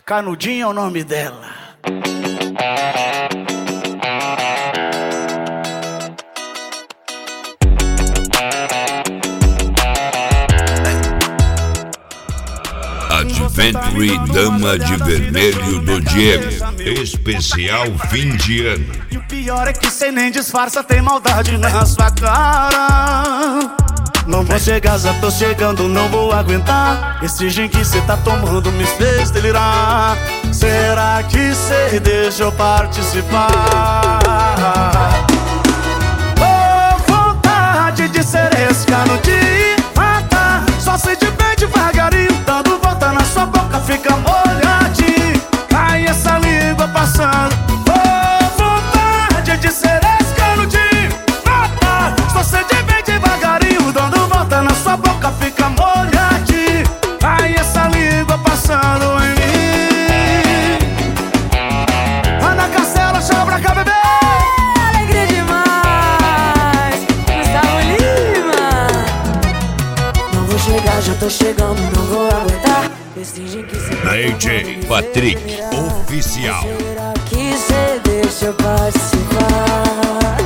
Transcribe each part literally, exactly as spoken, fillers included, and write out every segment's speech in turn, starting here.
Canudinho é o nome dela. Adventure Dama de Vermelho do Diego, especial fim de ano. E o pior é que cê nem disfarça, tem maldade na sua cara. Não vou chegar, já tô chegando, não vou aguentar. Esse gin que cê tá tomando me fez delirar. Será que cê deixa eu participar? Oh, vontade de ser esse cano de matar. Só sei de bem devagarinho, dando volta na sua boca, fica molhadinho. Ai, essa língua passando. Oh, vontade de ser esse cano de matar. Só sei de bem devagarinho, dando volta na sua boca, fica molhadinho. Ai, essa língua passando em mim. Ana Castela, chama pra cá, bebê. Alegria demais, Gustavo Lima. Não vou chegar, já tô chegando, não vou aguentar. Esse que cê D J Patrick Oficial. Será que cê deixa eu participar?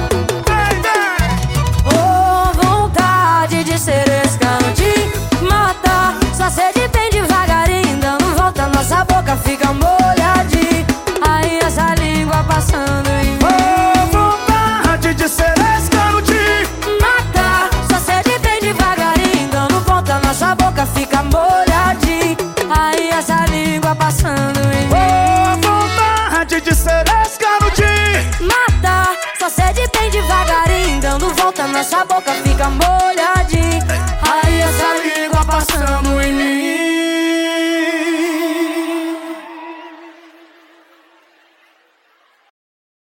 Oh, vontade de ser esse cano de matar. Só sede bem devagarinho, dando volta, nossa boca fica molhadinha. Aí essa língua passando em mim. Oh, vontade de ser esse cano de matar. Só sede bem devagarinho, dando volta, nossa boca fica molhadinha. Aí essa língua passando em mim. Oh, vontade de ser esse cano de matar. Só sede bem devagarinho, dando volta, nossa boca fica molhadinha.